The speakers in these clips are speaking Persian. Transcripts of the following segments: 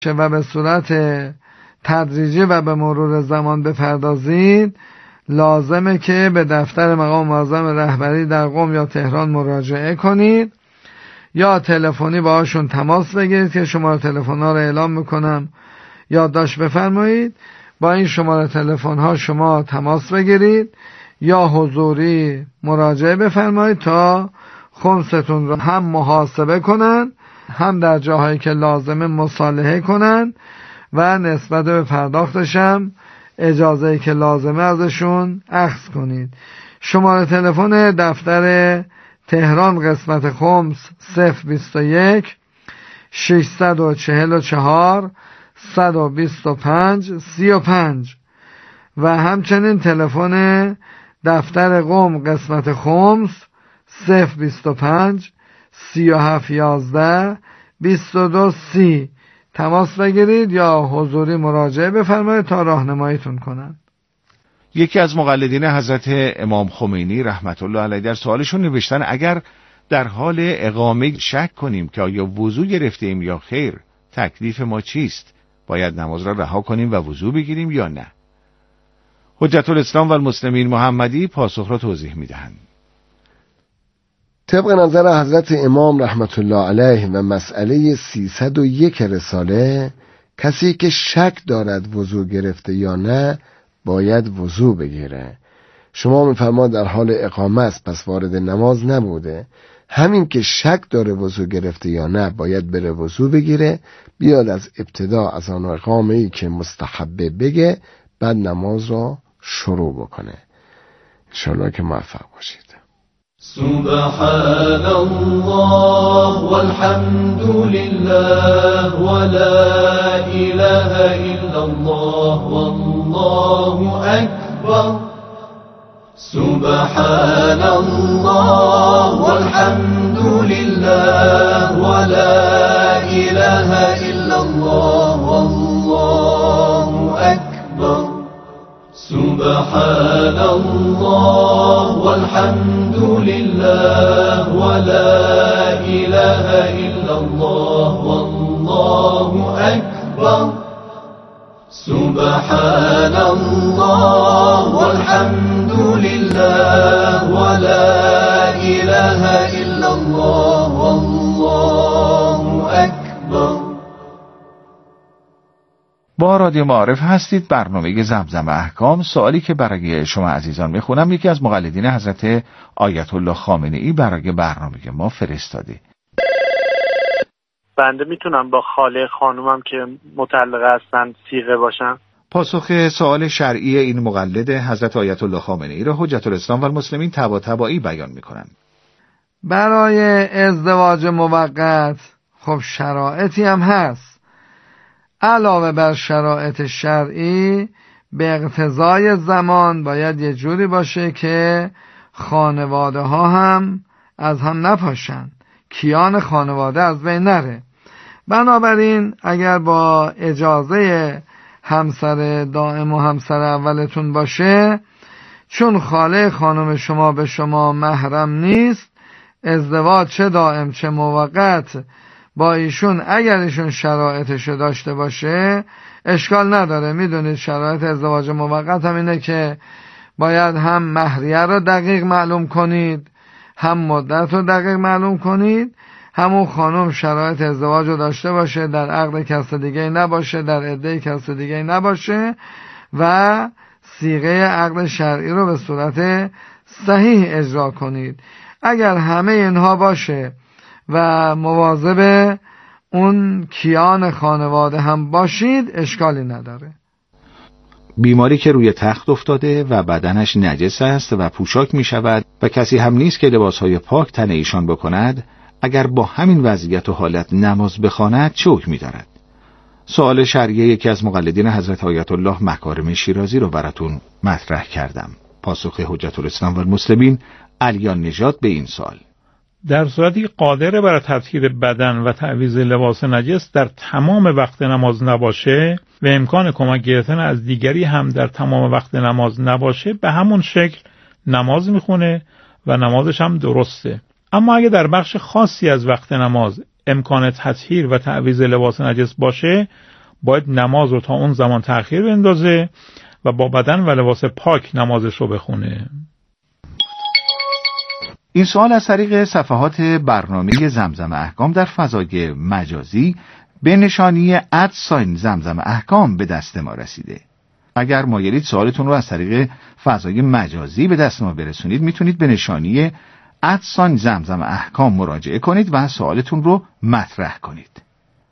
و به صورت تدریجی و به مرور زمان بپردازید، لازمه که به دفتر مقام معظم رهبری در قم یا تهران مراجعه کنید یا تلفنی باهاشون تماس بگیرید که شماره تلفن ها رو اعلام میکنم، یادداشت بفرمایید. با این شماره تلفن ها شما تماس بگیرید یا حضوری مراجعه بفرمایید تا خمستون رو هم محاسبه کنن، هم در جاهایی که لازمه مصالحه کنن و نسبت به پرداختش هم اجازه‌ای که لازمه ازشون اخذ کنید. شماره تلفن دفتر تهران قسمت خمس 021 644 125 35 و همچنین تلفن دفتر قم قسمت خمس 025 3711 2230 تماس بگیرید یا حضوری مراجعه بفرمایید تا راهنماییتون کنن. یکی از مقلدین حضرت امام خمینی رحمت الله علیه در سوالشون نوشتن اگر در حال اقامه شک کنیم که آیا وضو گرفتیم یا خیر، تکلیف ما چیست؟ باید نماز را رها کنیم و وضو بگیریم یا نه؟ حجت الاسلام و المسلمین محمدی پاسخ را توضیح میدهند. طبق نظر حضرت امام رحمت الله علیه و مسئله 301 رساله، کسی که شک دارد وضو گرفته یا نه باید وضو بگیره. شما می‌فرمایید در حال اقامه است، پس وارد نماز نبوده. همین که شک داره وضو گرفته یا نه باید بره وضو بگیره، بیاد از ابتدا از آن اقامه‌ای که مستحبه بگه، بعد نماز را شروع بکنه. انشاءالله که موفق باشید. سبحان الله والحمد لله ولا إله إلا الله والله أكبر. سبحان الله والحمد لله ولا إله إلا الله والله أكبر. سبحان الله والحمد لله ولا إله إلا الله والله أكبر. سبحان الله والحمد لله ولا إله إلا الله والله أكبر. با رادیو معارف هستید، برنامه زمزم احکام. سوالی که برای شما عزیزان میخونم یکی از مقلدین حضرت آیت الله خامنه‌ای برای برنامه ما فرستاده. بنده میتونم با خاله خانومم که مطلقه هستن صیغه باشم؟ پاسخ سوال شرعی این مقلد حضرت آیت الله خامنه‌ای را حجت الاسلام و المسلمین طباطبایی بیان میکنند. برای ازدواج موقت خب شرایطی هم هست. علاوه بر شرایط شرعی، به اقتضای زمان باید یه جوری باشه که خانواده ها هم از هم نپاشن، کیان خانواده از بین نره. بنابراین اگر با اجازه همسر دائم و همسر اولتون باشه، چون خاله خانم شما به شما محرم نیست، ازدواج چه دائم چه موقت با ایشون اگر ایشون شرایطشو داشته باشه اشکال نداره. میدونید شرایط ازدواج موقت هم اینه که باید هم مهریه رو دقیق معلوم کنید، هم مدت رو دقیق معلوم کنید. همون خانم شرایط ازدواج رو داشته باشه، در عقد کس دیگه نباشه، در عده کس دیگه نباشه و صیغه عقد شرعی رو به صورت صحیح اجرا کنید. اگر همه اینها باشه و مواظب اون کیان خانواده هم باشید اشکالی نداره. بیماری که روی تخت افتاده و بدنش نجس است و پوشاک می شود و کسی هم نیست که لباسهای پاک تن ایشان بکند، اگر با همین وضعیت و حالت نماز بخواند چه حکمی دارد؟ سوال شرعی یکی از مقلدین حضرت آیت الله مکارم شیرازی رو براتون مطرح کردم. پاسخ حجت الاسلام و المسلمین علیان نژاد به این سوال: در صورتی قادر بر تطهیر بدن و تعویض لباس نجس در تمام وقت نماز نباشه و امکان کمک گرفتن از دیگری هم در تمام وقت نماز نباشه، به همون شکل نماز میخونه و نمازش هم درسته. اما اگه در بخش خاصی از وقت نماز امکان تطهیر و تعویض لباس نجس باشه، باید نماز رو تا اون زمان تأخیر بندازه و با بدن و لباس پاک نمازش رو بخونه. این سوال از طریق صفحات برنامه زمزم احکام در فضای مجازی به نشانی @زمزم احکام به دست ما رسیده. اگر مایلید سوالتون رو از طریق فضای مجازی به دست ما برسونید، میتونید به نشانی @زمزم احکام مراجعه کنید و سوالتون رو مطرح کنید.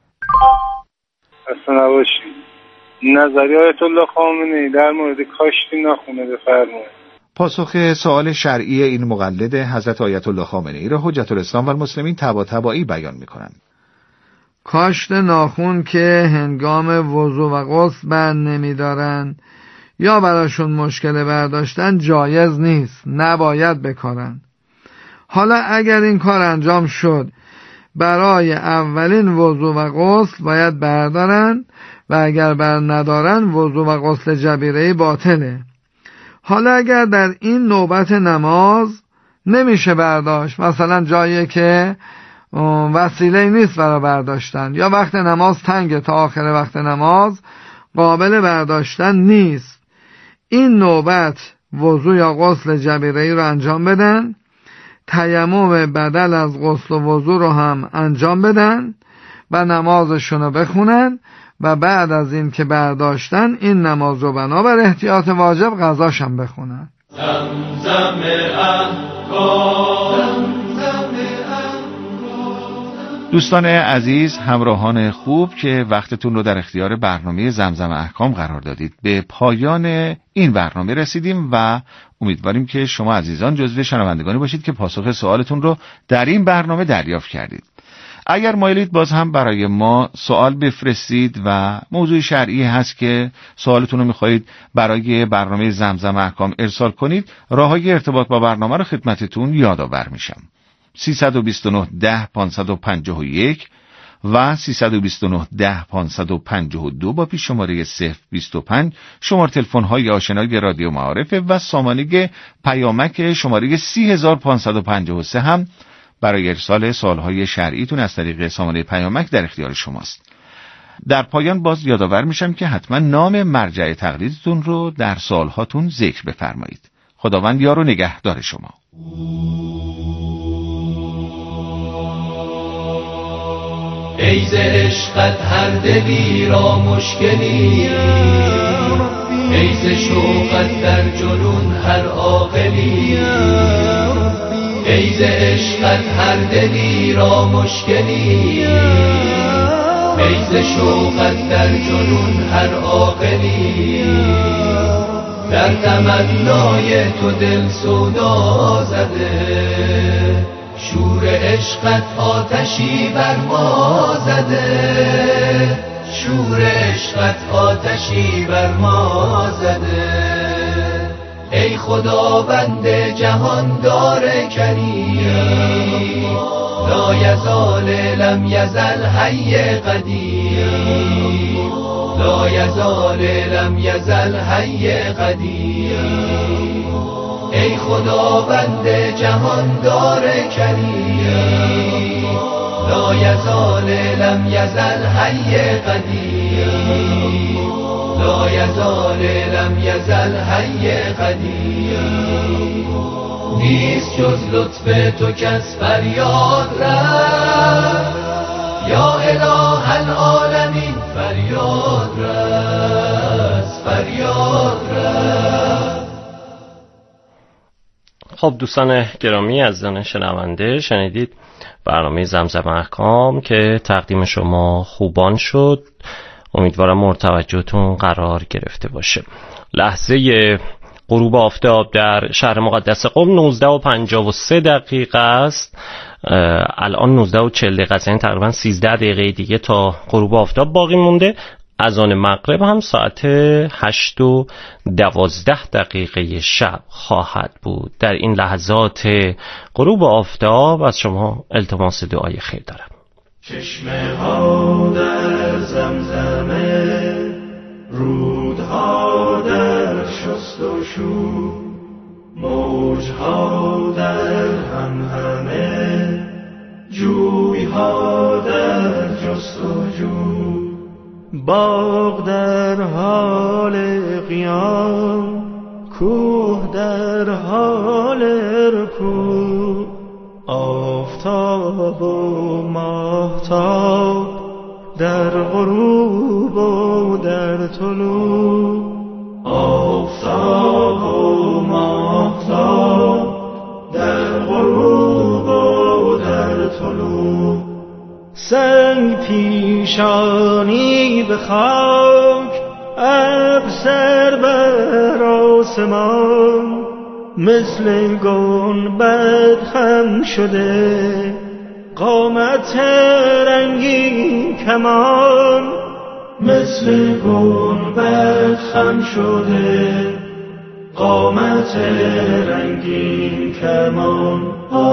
اصلا نباشید. نظریه آیت الله خامنه‌ای در مورد کاشتی ناخونه بفرمایید. پاسخ سوال شرعی این مقلد حضرت آیت الله خامنه‌ای را حجت الاسلام و المسلمین طباطبایی بیان می‌کنند. کاشت ناخون که هنگام وضو و غسل بند نمی‌دارند یا براشون مشکل برداشتن جایز نیست، نباید بکارن. حالا اگر این کار انجام شد برای اولین وضو و غسل باید بردارن و اگر بر ندارن وضو و غسل جبیره‌ای باطله. حالا اگر در این نوبت نماز نمیشه برداشت، مثلا جایی که وسیله نیست برای برداشتن یا وقت نماز تنگه تا آخر وقت نماز قابل برداشتن نیست، این نوبت وضو یا غسل جبیره‌ای رو انجام بدن، تیمم بدل از غسل و وضو رو هم انجام بدن و نمازشون رو بخونن و بعد از این که برداشتن این نماز رو بنابر احتیاط واجب قضاش هم بخونن. زمزم احکام. دوستان عزیز، همراهان خوب که وقتتون رو در اختیار برنامه زمزم احکام قرار دادید، به پایان این برنامه رسیدیم و امیدواریم که شما عزیزان جزو شنوندگانی باشید که پاسخ سوالتون رو در این برنامه دریافت کردید. اگر مایلید باز هم برای ما سوال بفرستید و موضوع شرعی هست که سوالتون رو میخواهید برای برنامه زمزم احکام ارسال کنید، راههای ارتباط با برنامه رو خدمتتون یادآور میشم. 329 10 551 و 329 10 552 با پیش شماره 025 شماره تلفن های آشنای رادیو معارف و سامانه پیامک شماره 30553 هم برای ارسال سوالهای شرعیتون از طریق سامانه پیامک در اختیار شماست. در پایان باز یادآور میشم که حتما نام مرجع تقلیدتون رو در سوالهاتون ذکر بفرمایید. خداوند یار و نگهدار شما. ای ز عشقت هر دلی را مشکلی، ای ز شوقت در جنون هر عاقلی، ای ز عشقت هر دلی را مشکلی، ای ز شوقت در جنون هر عاقلی، در تمنای تو دل سودا زده، شور عشقت آتشی بر ما زده، شور عشقت آتشی بر ما زده. ای خداوند جهاندار کریم، لا یزال لم یزل حی قدیم، لا یزال لم یزل حی قدیم. ای خداوند جهاندار کریم، لا یزال لم یزل حی قدیم، لا یزال لم یزل حی قدیم. نیست جز لطف تو کس فریاد رفت، یا اله العالمین فریاد رفت، فریاد رفت. خب دوستان گرامی عزیزان شنونده، شنیدید برنامه زمزم احکام که تقدیم شما خوبان شد. امیدوارم مورد توجهتون قرار گرفته باشه. لحظه غروب آفتاب در شهر مقدس قم 19:53 است. الان 19:40 است، یعنی تقریبا 13 دقیقه دیگه تا غروب آفتاب باقی مونده. اذان مغرب هم ساعت 8:12 شب خواهد بود. در این لحظات غروب آفتاب از شما التماس دعای خیر دارم. چشمه ها در زمزمه، رودها در شست و شو، موجها در همهمه، جویها در جست و جو. باغ در حال قیام، کوه در حال رکوع، آفتاب و ماهتاب در غروب و در طلوع، آفتاب و ماهتاب در غروب و در طلوع، سنگ پیشانی به خاک، ابر سر بر آسمان، مثل گنبد خم شده قامت رنگین کمان، مثل گنبد خم شده قامت رنگین کمان.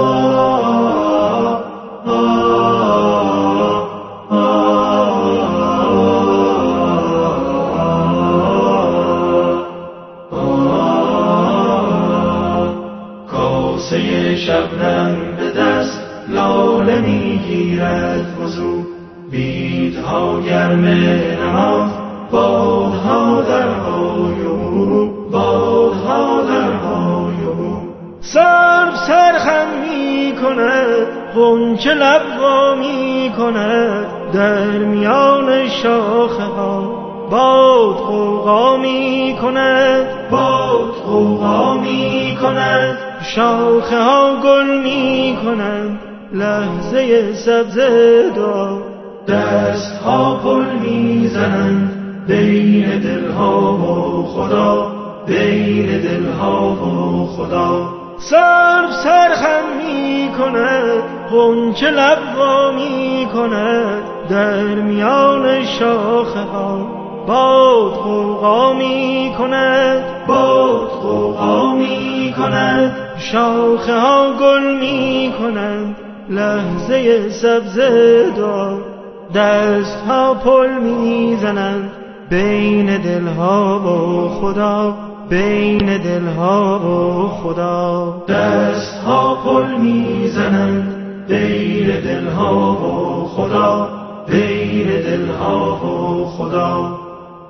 کاسه شبنم به دست لاله میگیرد وضو، بیدها گرم نماز، بادها در های و مرو، بادها در های و مرو، سرو سرخم می کند، غنچه لب وا می کند، در میان شاخه ها باد غوغا می کند، باد غوغا می کند، شاخه ها گل می کنند، لحظه سبز دعا، دست ها پل می زنند بین دلها و خدا، بین دلها و خدا، سرو سرخم می کند، غنچه لب وا می کند، در میان شاخه ها باد غوغا می کند، باد غوغا می کند، شاخه ها گل می کنند، لحظه سبز دعا، دست ها پل می زنند بین دلها و خدا، بین دلها و خدا، دست ها پل می زنند بین دلها و خدا، بین دلها و خدا.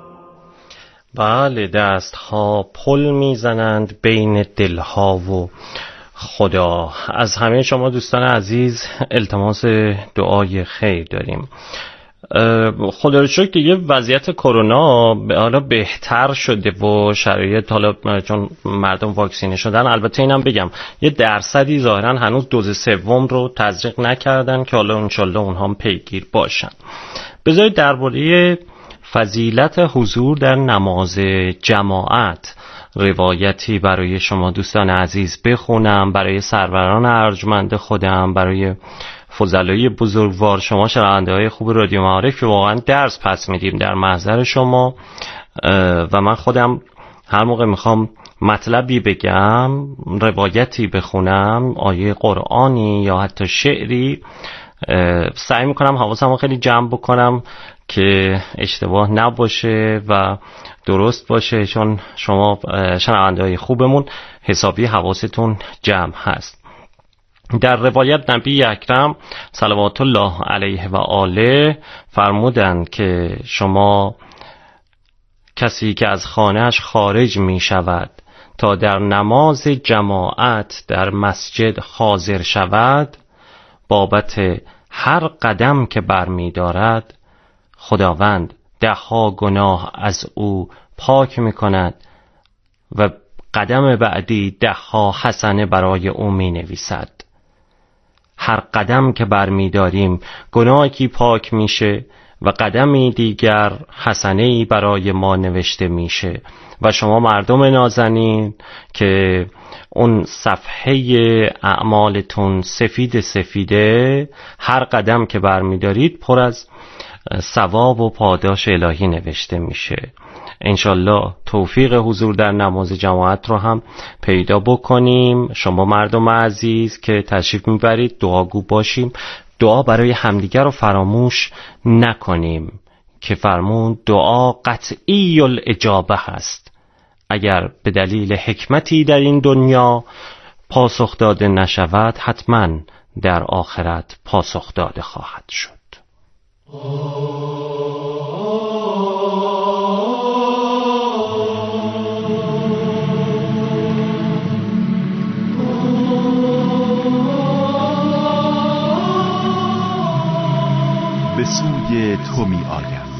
بله، دست ها پل میزنند بین دلها و خدا. از همه شما دوستان عزیز التماس دعای خیر داریم. خدا رو شکر دیگه وضعیت کرونا حالا بهتر شده و شرایط، حالا چون مردم واکسینه شدن، البته اینم بگم یه درصدی ظاهرا هنوز دوز سوم رو تزریق نکردن که حالا انشالله اونها هم پیگیر باشن. بذارید درباره فضیلت حضور در نماز جماعت روایتی برای شما دوستان عزیز بخونم، برای سروران ارجمند خودم، برای فضلای بزرگوار، شما شنونده های خوب رادیو معارف که واقعا درس پس میدیم در محضر شما. و من خودم هر موقع میخوام مطلبی بگم، روایتی بخونم، آیه قرآنی یا حتی شعری، سعی میکنم حواسم رو خیلی جمع بکنم که اشتباه نباشه و درست باشه، چون شما شنونده های خوبمون حسابی حواستون جمع هست. در روایت نبی اکرم صلوات الله علیه و آله فرمودند که شما کسی که از خانهش خارج می شود تا در نماز جماعت در مسجد حاضر شود، بابت هر قدم که برمی دارد خداوند 10 گناه از او پاک می کند و قدم بعدی 10 حسنه برای او می نویسد. هر قدم که برمی داریم گناهی پاک میشه و قدمی دیگر حسنه‌ای برای ما نوشته میشه. و شما مردم نازنین که اون صفحه اعمالتون سفید سفیده، هر قدم که برمی دارید پر از ثواب و پاداش الهی نوشته میشه. انشالله توفیق حضور در نماز جماعت رو هم پیدا بکنیم. شما مردم عزیز که تشریف میبرید دعاگو باشیم، دعا برای همدیگر رو فراموش نکنیم که فرمون دعا قطعی الاجابه هست. اگر به دلیل حکمتی در این دنیا پاسخ داده نشود، حتما در آخرت پاسخ داده خواهد شد. تو می آیم.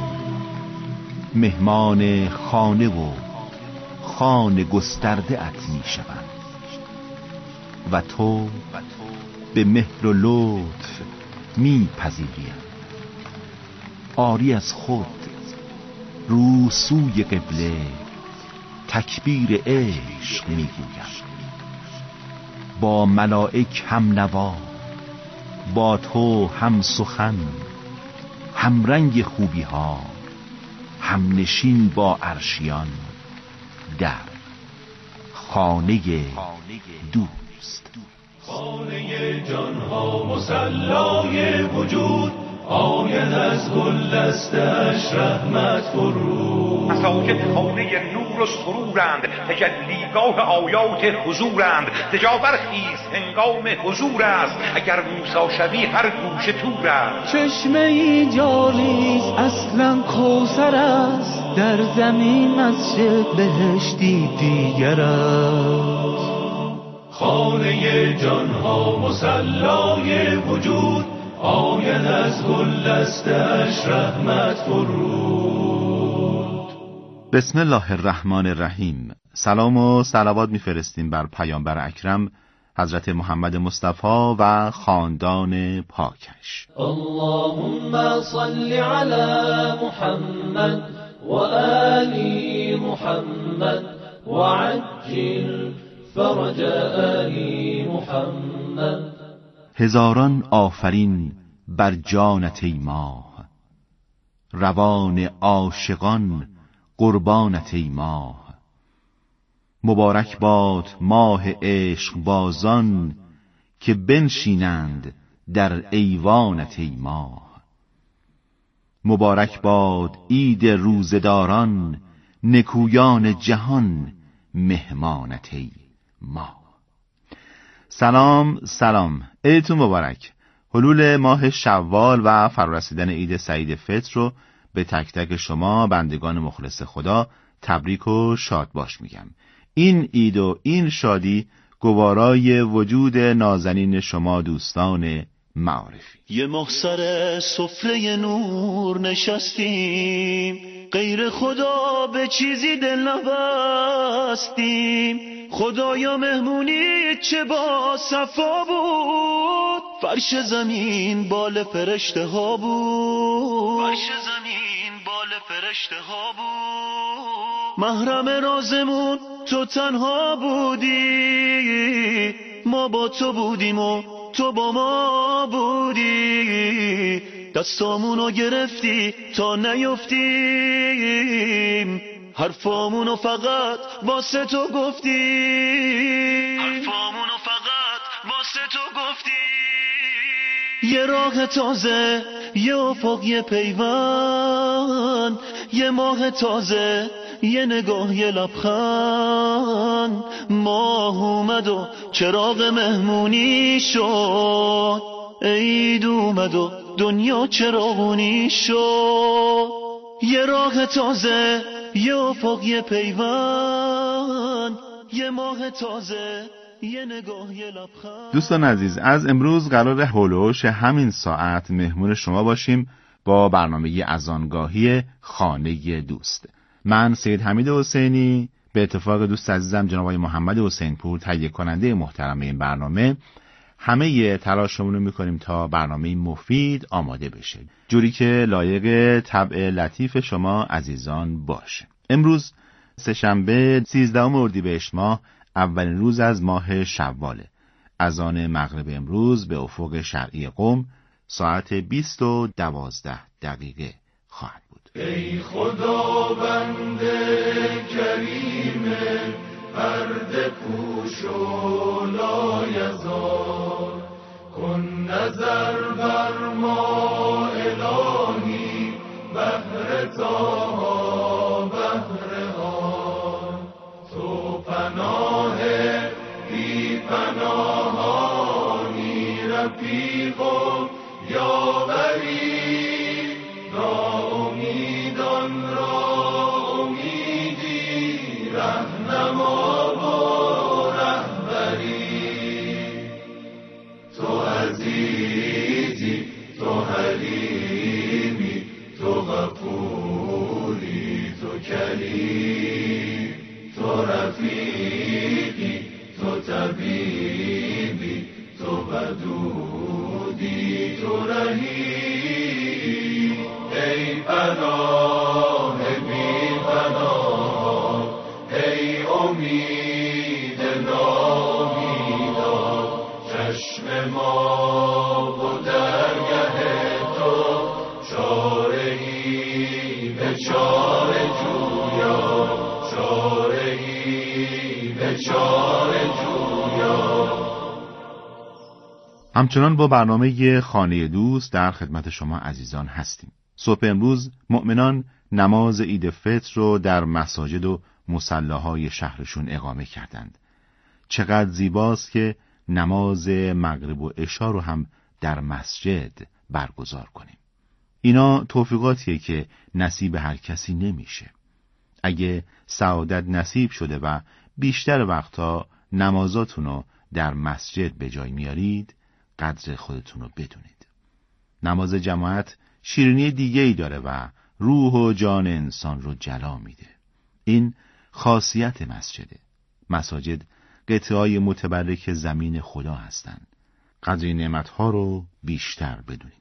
مهمان خانه و خانه گسترده ات می شوم و تو به مهر و لطف می پذیریم. آری از خود رو سوی قبله تکبیر عشق می گویم. با ملائک هم نوا، با تو هم سخن، هم رنگ خوبی ها، هم نشین با عرشیان در خانه دوست. خانه جانها مصلای وجود، آید از گل دستش رحمت فرود. مساجد خانه نور و سرورند، تجلیگاه آیات حضورند. دجاور خیز هنگام حضور است، اگر موسی شوی هر گوشه تور است. چشمه ای جاریست اصلا کوثر است، در زمین مسجد بهشتی دیگر است. خانه جانها مصلای وجود، آید از گل دستش رحمت فرود. بسم الله الرحمن الرحیم. سلام و صلوات میفرستیم بر پیامبر اکرم حضرت محمد مصطفی و خاندان پاکش. اللهم صل علی محمد و آل محمد و عجل فرج آل محمد. هزاران آفرین بر جانت ای ماه، روان عاشقان قربانت ای ماه. مبارک باد ماه عشق بازان، که بنشینند در ایوانت ای ماه. مبارک باد عید روزداران، نکویان جهان مهمانت ای ماه. سلام سلام، عیدتون مبارک. حلول ماه شوال و فرارسیدن عید سعید فطر رو به تک تک شما بندگان مخلص خدا تبریک و شاد باش میگم. این عید و این شادی گوارای وجود نازنین شما دوستان معارفی. یه ماه سر سفره نور نشستیم، غیر خدا به چیزی دل نبستیم. خدایا مهمونی چه با صفا بود، فرش زمین بال فرشته ها بود، فرش زمین بال فرشته ها بود. محرم رازمون تو تنها بودی، ما با تو بودیم و تو با ما بودی. دستامونو گرفتی تا نیفتیم، حرفامونو فقط واسه تو گفتیم، حرفامونو فقط واسه تو گفتیم. یه راه تازه، یه افق، یه پیوند، یه ماه تازه، یه نگاه، یه لبخند. ماه اومد و چراغ مهمونی شد، عید اومد و دنیا چراغونی شد. یه راه تازه، یه افق، یه پیوند، یه ماه تازه، یه نگاه، یه لبخند. دوستان عزیز، از امروز قرار هولوش همین ساعت مهمون شما باشیم با برنامه اذانگاهی خانه دوست. من سید حمید حسینی به اتفاق دوست عزیزم جناب آقای محمد حسین پور تهیه کننده محترم این برنامه همه تلاشمون رو میکنیم تا برنامه مفید آماده بشه، جوری که لایق طبع لطیف شما عزیزان باشه. امروز سه‌شنبه 13 اردیبهشت ماه، اولین روز از ماه شواله. اذان مغرب امروز به افق شرقی قم ساعت 20:12 خواهد بود. ای خداوند کریم، پرده پوش و لایزال، کن نظر بر ما الهی، بهر تاها بهر حال. تو پناه بی پناهانی، رفیق و یاوری، ناامیدان را امیدی، رهنما و رهبری. تو عزیزی، تو حلیمی، تو کریم، تو رفیقی، تو طبیبی، تو ودودی، تو رحیم. ای پناه بی پناه، ای امید نامیدان، چشم ما و درگه تو، چاره ای به چاره جویا، چاره ای به چاره جویا. همچنان با برنامه خانه دوست در خدمت شما عزیزان هستیم. صبح امروز مؤمنان نماز عید فطر رو در مساجد و مصلاهای شهرشون اقامه کردند. چقدر زیباست که نماز مغرب و عشا رو هم در مسجد برگزار کنیم. اینا توفیقاتیه که نصیب هر کسی نمیشه. اگه سعادت نصیب شده و بیشتر وقتا نمازاتون رو در مسجد به جای میارید، قدر خودتون رو بدونید. نماز جماعت شیرینی دیگه‌ای داره و روح و جان انسان رو جلا میده. این خاصیت مسجده. مساجد قطعه‌های متبرک زمین خدا هستند. قدر این نعمت‌ها رو بیشتر بدونیم.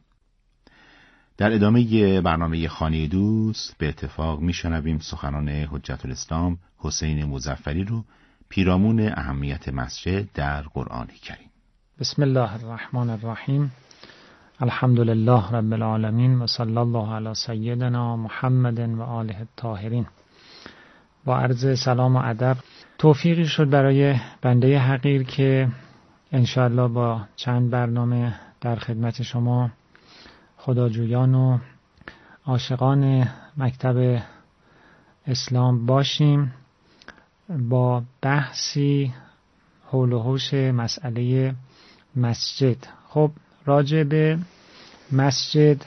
در ادامه برنامه خانه دوست به اتفاق میشنویم سخنان حجت الاسلام حسین مظفری رو پیرامون اهمیت مسجد در قرآن کریم. بسم الله الرحمن الرحیم. الحمد لله رب العالمین و صلی الله علی سیدنا محمد و آله الطاهرین. با عرض سلام و ادب توفیقی شد برای بنده حقیر که انشاءالله با چند برنامه در خدمت شما خداجویان و عاشقان مکتب اسلام باشیم با بحثی حول و حوش مسئله مسجد. خب راجع به مسجد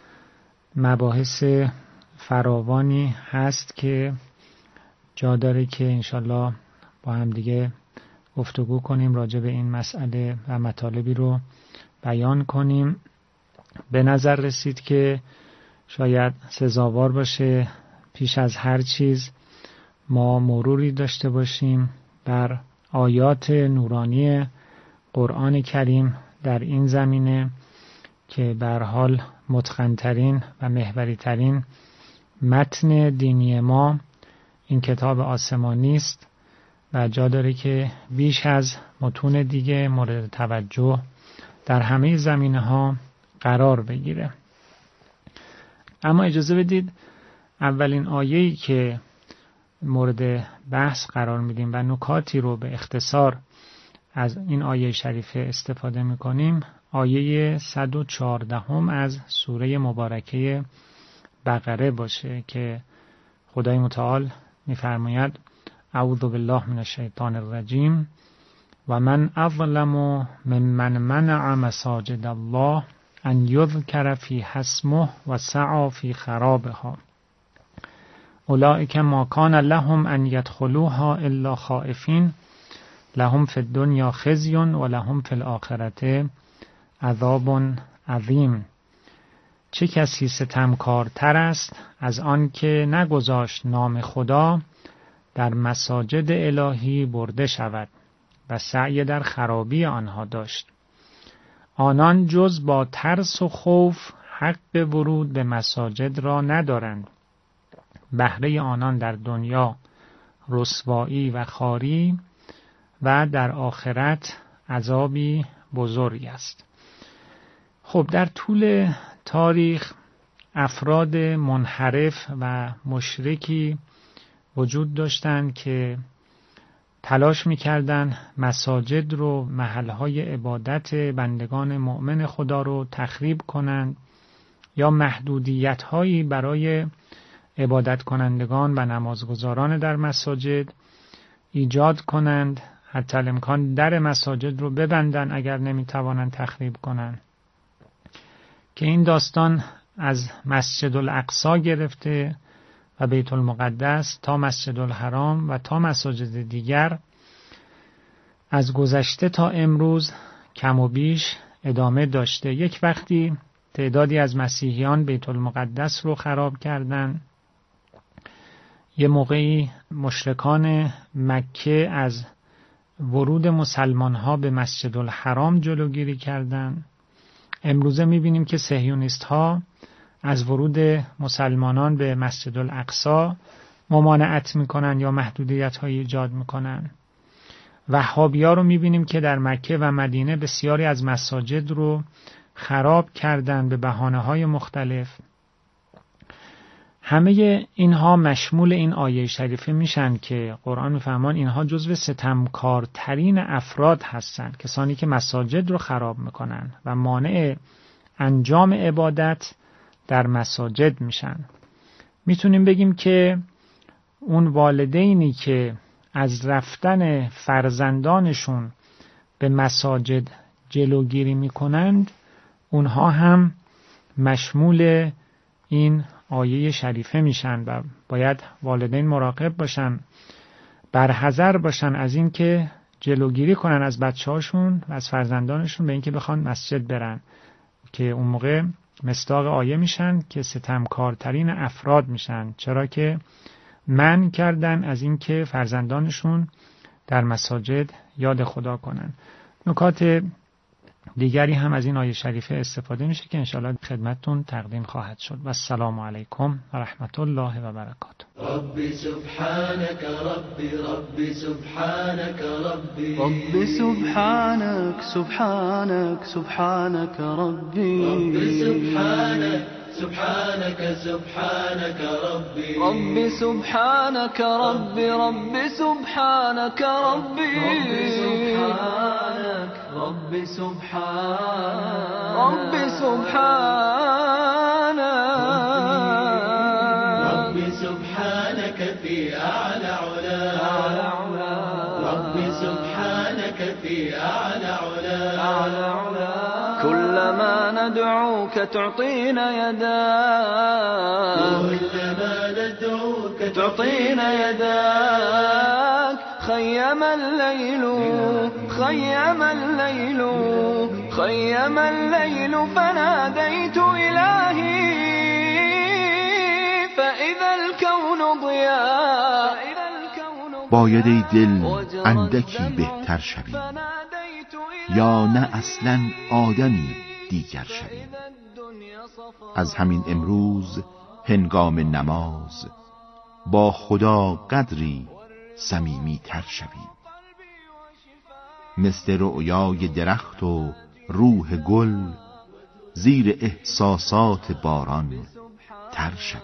مباحث فراوانی هست که جا داره که انشالله با هم دیگه گفتگو کنیم، راجع به این مسئله و مطالبی رو بیان کنیم. به نظر رسید که شاید سزاوار باشه پیش از هر چیز ما مروری داشته باشیم بر آیات نورانی قرآن کریم در این زمینه که به هر حال متقن‌ترین و محوری‌ترین متن دینی ما این کتاب آسمانی است و جا داره که بیش از متون دیگه مورد توجه در همه زمینه‌ها قرار بگیره. اما اجازه بدید اولین آیه‌ای که مورد بحث قرار میدیم و نکاتی رو به اختصار از این آیه شریفه استفاده میکنیم آیه 114 از سوره مبارکه بقره باشه که خدای متعال میفرماید اعوذ بالله من الشیطان الرجیم و من اظلم ممن منع مساجد الله ان یذکر فیها اسمه و سعی فی خرابها اولئک ما کان لهم ان یدخلوها الا خائفین لهم فی الدنیا خزی و لهم فی الاخرة عذاب عظیم. چه کسی ستمکارتر است از آن که نگذاشت نام خدا در مساجد الهی برده شود و سعی در خرابی آنها داشت. آنان جز با ترس و خوف حق ورود به مساجد را ندارند. بهره آنان در دنیا رسوایی و خواری و در آخرت عذابی بزرگ است. خب در طول تاریخ افراد منحرف و مشرکی وجود داشتند که تلاش می‌کردند مساجد رو، محل‌های عبادت بندگان مؤمن خدا رو تخریب کنند یا محدودیت‌هایی برای عبادت کنندگان و نمازگزاران در مساجد ایجاد کنند، حتی الامکان در مساجد رو ببندن اگر نمی‌توانند تخریب کنند. که این داستان از مسجد الاقصی گرفته و بیت المقدس تا مسجد الحرام و تا مساجد دیگر از گذشته تا امروز کم و بیش ادامه داشته. یک وقتی تعدادی از مسیحیان بیت المقدس رو خراب کردند، یه موقعی مشرکان مکه از ورود مسلمان‌ها به مسجد الحرام جلوگیری کردند. امروزه می‌بینیم که صهیونیست‌ها از ورود مسلمانان به مسجد الاقصی ممانعت می‌کنند یا محدودیت‌های ایجاد می‌کنند. وهابی‌ها رو می‌بینیم که در مکه و مدینه بسیاری از مساجد رو خراب کردند به بهانه‌های مختلف. همه اینها مشمول این آیه شریفه میشن که قرآن میفرمان اینها جزو ستمکارترین افراد هستند، کسانی که مساجد رو خراب میکنن و مانع انجام عبادت در مساجد میشن. میتونیم بگیم که اون والدینی که از رفتن فرزندانشون به مساجد جلوگیری میکنند، اونها هم مشمول این آیه شریفه میشن و باید والدین مراقب باشن، برحذر باشن از این که جلوگیری کنن از بچه‌هاشون و از فرزندانشون به این که بخوان مسجد برن، که اون موقع مصداق آیه میشن که ستمکارترین افراد میشن، چرا که منع کردن از این که فرزندانشون در مساجد یاد خدا کنن. نکات دیگری هم از این آیه شریفه استفاده میشه که انشاءالله خدمتتون تقدیم خواهد شد. و السلام علیکم و رحمت الله و برکاته. ربی سبحانك ربی ربی سبحانك ربی ربی سبحانك سبحانك سبحانك ربی ربی سبحانك سبحانك سبحانك ربي ربي سبحانك ربي ربي سبحانك ربي ربي سبحانك ربي سبحانك ربي سبحانك في أعلى علا ربي سبحانك في أعلى علا كلما ندعوك تعطينا يداك كلما ندعوك تعطينا يداك خيم الليل خيم الليل خيم الليل فناديت إلهي فإذا الكون ضياء باید ای دل اندکی بهتر شوی، یا نه اصلا آدمی دیگر شوی. از همین امروز هنگام نماز با خدا قدری صمیمی تر شوی، مثل رؤیای درخت و روح گل زیر احساسات باران تر شوی.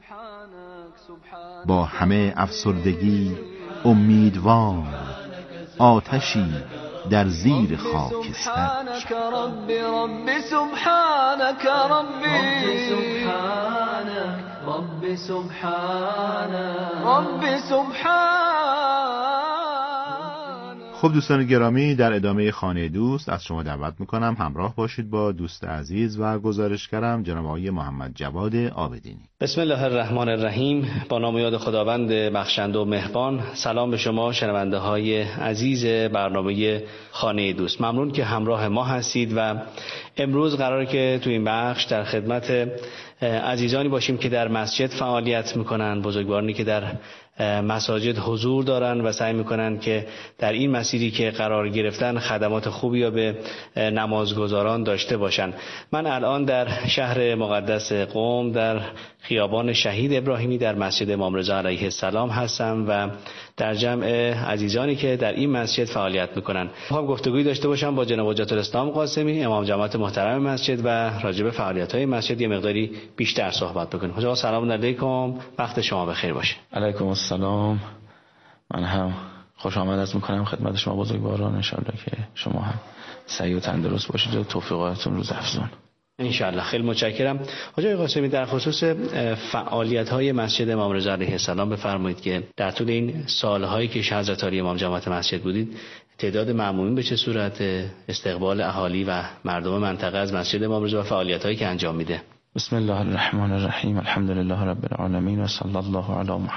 با همه افسردگی امیدوار آتشی در زیر خاکستر ربی ربی سبحانك ربی سبحانك ربی سبحانك ربی سبحانك. خب دوستان گرامی، در ادامه خانه دوست از شما دعوت میکنم همراه باشید با دوست عزیز و گزارشگرم جناب آقای محمد جواد عابدینی. بسم الله الرحمن الرحیم. با نام و یاد خداوند بخشنده و مهربان. سلام به شما شنونده های عزیز برنامه خانه دوست. ممنون که همراه ما هستید و امروز قراره که تو این بخش در خدمت عزیزانی باشیم که در مسجد فعالیت میکنن، بزرگوارانی که در مساجد حضور دارن و سعی میکنن که در این مسیری که قرار گرفتن خدمات خوبی یا به نمازگزاران داشته باشن. من الان در شهر مقدس قم در خیابان شهید ابراهیمی در مسجد امام رضا علیه السلام هستم و در جمع عزیزانی که در این مسجد فعالیت میکنن میخوام گفتگویی داشته باشم با جناب حجت الاسلام قاسمی امام جماعت محترم مسجد و راجع به فعالیت‌های مسجد یه مقداری بیشتر صحبت بکنیم. حجت سلام علیکم، وقت شما بخیر باشه. علیکم السلام. من هم خوش آمد عرض میکنم خدمت شما بزرگواران، ان شاءالله که شما هم سعی و تندرست باشید و توفیقاتتون روز افزون. انشاءالله. خیلی متشکرم. حاج قاسمی، در خصوص فعالیت‌های مسجد امام رضا علیه السلام بفرمایید که در طول این سال‌هایی که حضرت علی امام جماعت مسجد بودید تعداد مأمومین به چه صورت، استقبال اهالی و مردم منطقه از مسجد امام رضا و فعالیت‌هایی که انجام میده؟ بسم الله الرحمن الرحیم. الحمد لله رب العالمین و صلی الله علی محمد